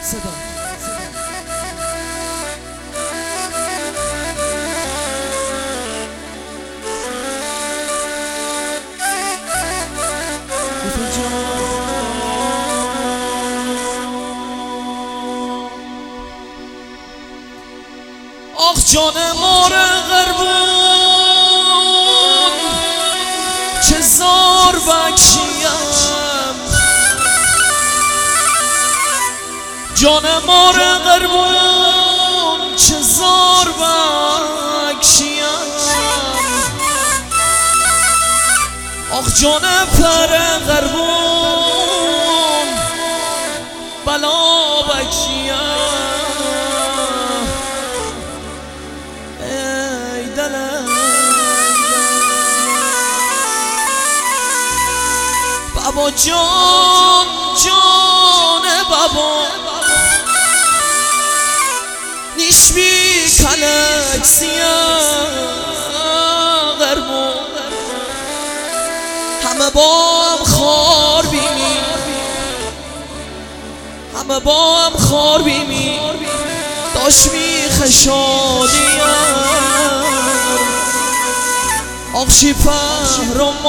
صدا آخ جان مار غربون چه زار بکشیم، جان مار غربون چه زار بکشیم، آخ جان پر غربون بلا بکشیم. بابا جان جان بابا نیش بی کلک سیاه غربون همه با هم خار بیمی، همه با هم خار بیمی داشت می خشادیم. آخشی پر و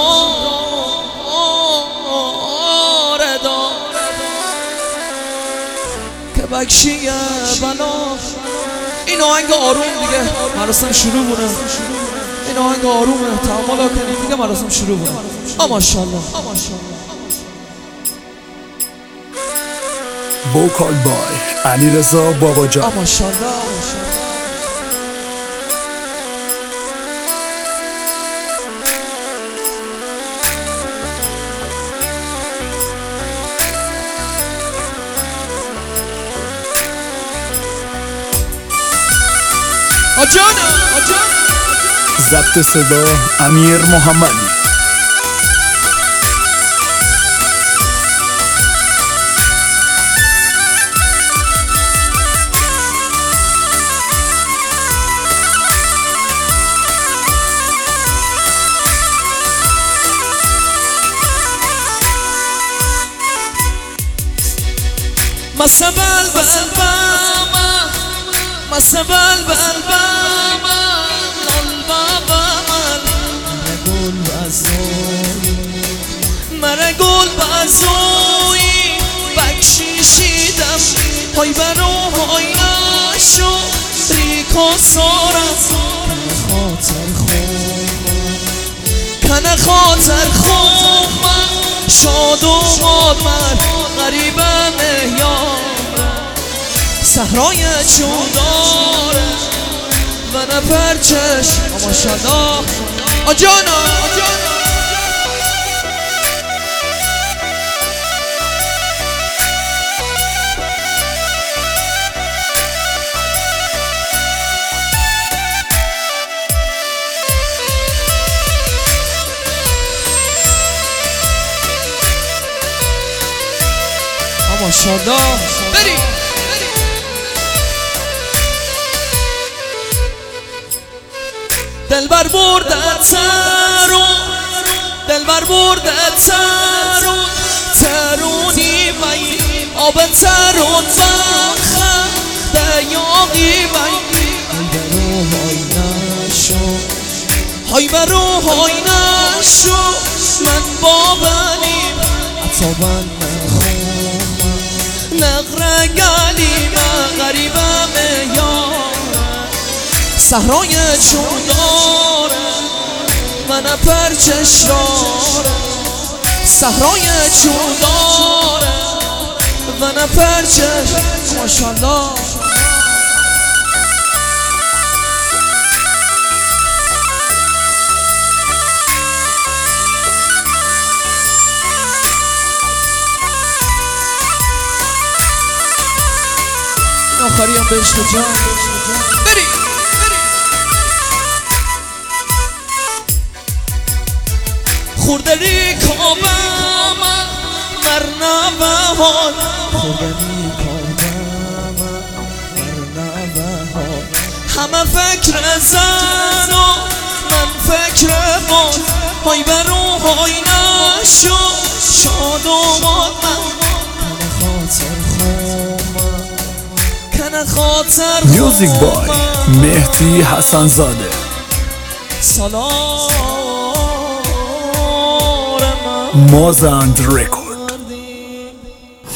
که بکشیه بنا. این آهنگ آروم دیگه مراسم شروع بونه، این آهنگ آرومه تحمل کنید دیگه مراسم شروع بونه. ماشاءالله وکال بای علیرضا باباجان. ماشاءالله ضبط صدا امیر محمدی. مسبل بالباما مسبل بالباما مرا گل بازوی بکشیدم های برو های نشو ریکو سارم کنه خاطر خوم شاد و ماد من غریبم یارم صحرای چون داره و نپرچش. ماشاءالله آجانا ماشاءالله بری دلبر برده ترون دلبر برده ترون ترونی وی آب ترون بخم دیاقی وی های برو های نشو من با بنیم عطابن نغره گلیم غریبم یارم صحرای چون داره من پرچش داره صحرای چون داره من پرچش. ماشاءالله آخری هم بهش جان بری خوردلی کابم مرنا و حال خوردلی کابم مرنا و حال همه فکر زن و من فکر باد های برو های نشو شاد و باد من خاطر خومم به خاطر میوزیک بای مهدی حسن زاده. سالار من مازند رکورد.